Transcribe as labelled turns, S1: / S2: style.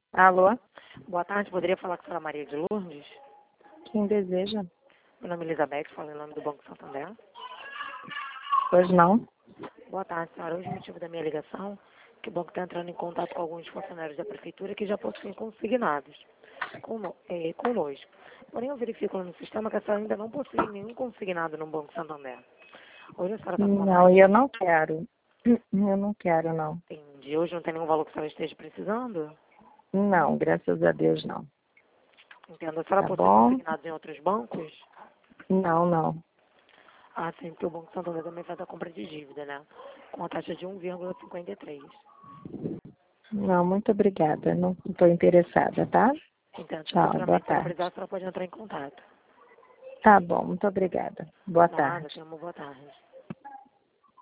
S1: Alô?
S2: Boa tarde, poderia falar com a senhora Maria de Lourdes?
S1: Quem deseja?
S2: Meu nome é Elizabeth, falo em nome do Banco Santander.
S1: Pois não?
S2: Boa tarde, senhora. Hoje o motivo da minha ligação é que o banco está entrando em contato com alguns funcionários da prefeitura que já possuem consignados conosco. Porém, eu verifico no sistema que a senhora ainda não possui nenhum consignado no Banco Santander. Hoje a senhora está com
S1: Não, eu não quero. Eu não quero, não.
S2: Entendi. Hoje não tem nenhum valor que a senhora esteja precisando?
S1: Não, graças a Deus, não.
S2: Entendo. A senhora
S1: Tá
S2: possui
S1: bom?
S2: consignados em outros bancos?
S1: Não, não.
S2: Ah, sim, porque o Banco Santander também faz a compra de dívida, né? Com a taxa de 1,53.
S1: Não, muito obrigada. Não estou interessada, tá?
S2: Então,
S1: Tchau, boa
S2: futuramente, se ela
S1: tarde.
S2: precisar, a senhora pode entrar em contato.
S1: Tá bom, muito obrigada. Boa
S2: Nada,
S1: tarde.
S2: tenha uma boa tarde.